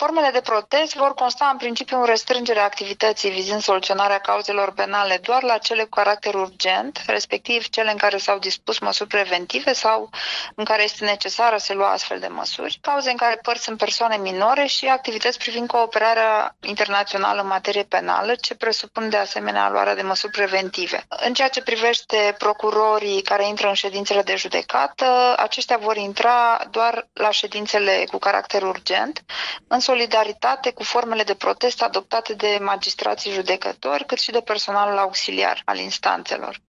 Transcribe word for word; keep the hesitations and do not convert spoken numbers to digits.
Formele de protest vor consta în principiu în restrângerea activității vizând soluționarea cauzelor penale doar la cele cu caracter urgent, respectiv cele în care s-au dispus măsuri preventive sau în care este necesară să lua astfel de măsuri, cauze în care părți sunt persoane minore și activități privind cooperarea internațională în materie penală, ce presupun de asemenea luarea de măsuri preventive. În ceea ce privește procurorii care intră în ședințele de judecată, aceștia vor intra doar la ședințele cu caracter urgent, în solidaritate cu formele de protest adoptate de magistrații judecători, cât și de personalul auxiliar al instanțelor.